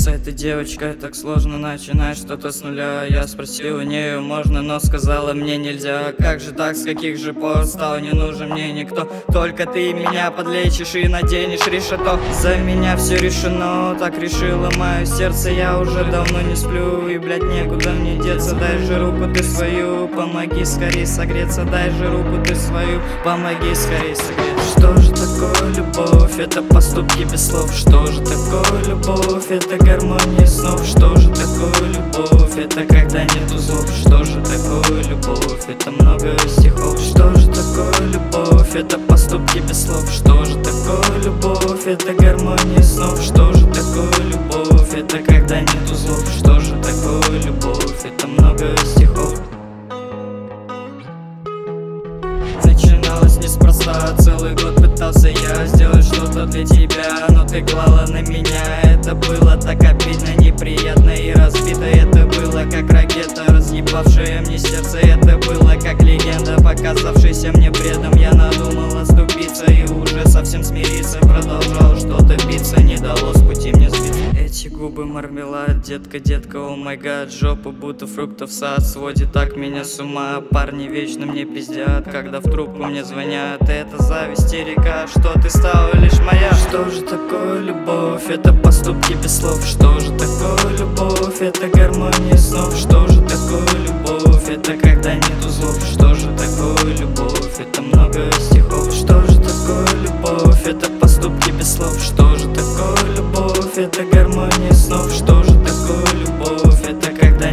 С этой девочкой так сложно начинать что-то с нуля. Я спросил у нее, можно, но сказала мне нельзя. Как же так, с каких же пор стал не нужен мне никто? Только ты меня подлечишь и наденешь решето. За меня все решено, так решило мое сердце. Я уже давно не сплю и, блядь, некуда мне деться. Дай же руку ты свою, помоги скорее согреться. Дай же руку ты свою, помоги скорее согреться. Что же такое любовь? Это поступки без слов. Что же такое любовь? Это гармония снов. Что же такое любовь? Это когда нету слов. Что же такое любовь? Это много стихов. Что же такое любовь? Это поступки без слов. Что же такое любовь? Это гармония снов. Что же такое любовь? Это когда нету слов. Что же такое любовь? Это много стихов. Начиналось неспроста, целый год пытался я сделать что-то для тебя, но ты клала на меня. Это было так обидно, неприятно и разбито. Это было как ракета, разъебавшая мне сердце. Это было как легенда, показавшаяся мне бредом. Я надумал отступиться и уже совсем смириться. Продолжал что-то биться, не дало с пути мне сбиться. Эти губы мармелад, детка, детка, о май гад. Жопа будто фруктов сад, сводит так меня с ума. Парни вечно мне пиздят, когда в трубку мне звонят. Это зависть и река, что ты стала лишь моя. Что же такое любовь? Это поступки без слов. Что же такое любовь? Это гармония снов. Что же такое любовь? Это когда нету слов. Что же такое любовь? Это много стихов. Что же такое любовь? Это поступки без слов. Что же такое любовь? Это гармония снов. Что же такое любовь? Это когда